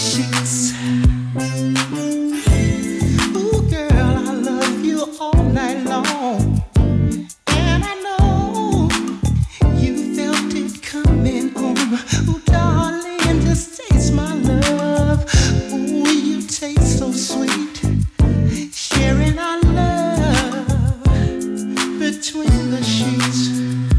sheets. Ooh, girl, I love you all night long. And I know you felt it coming on. Ooh, darling, just taste my love. Ooh, you taste so sweet. Sharing our love between the sheets.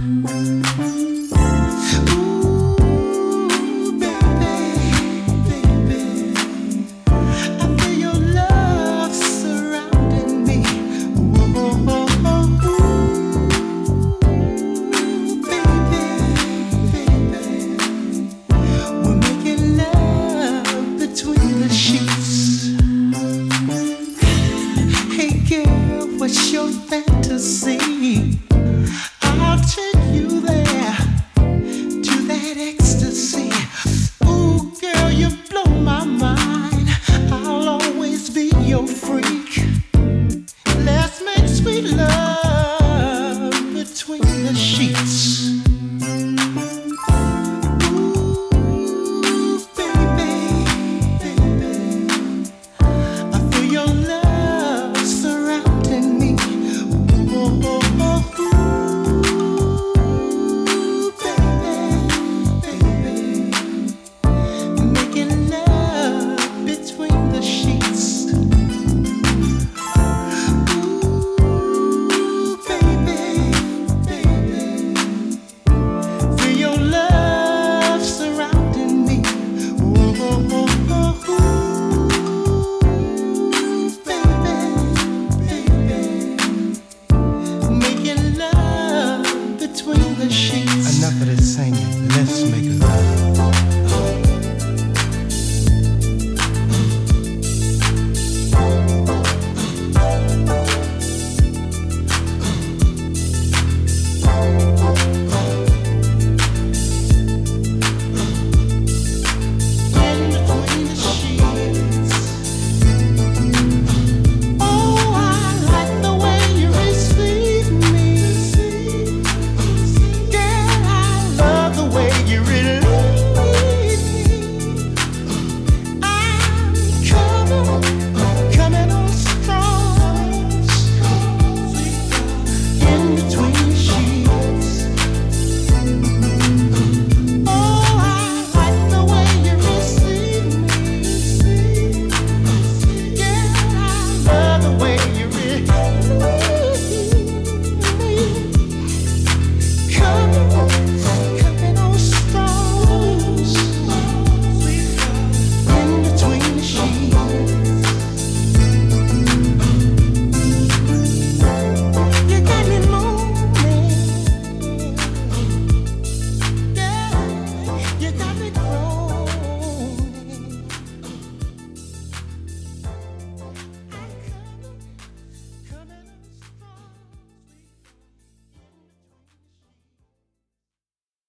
What's your fantasy? I'll take you there to that ecstasy. Ooh, girl, you blow my mind. I'll always be your friend.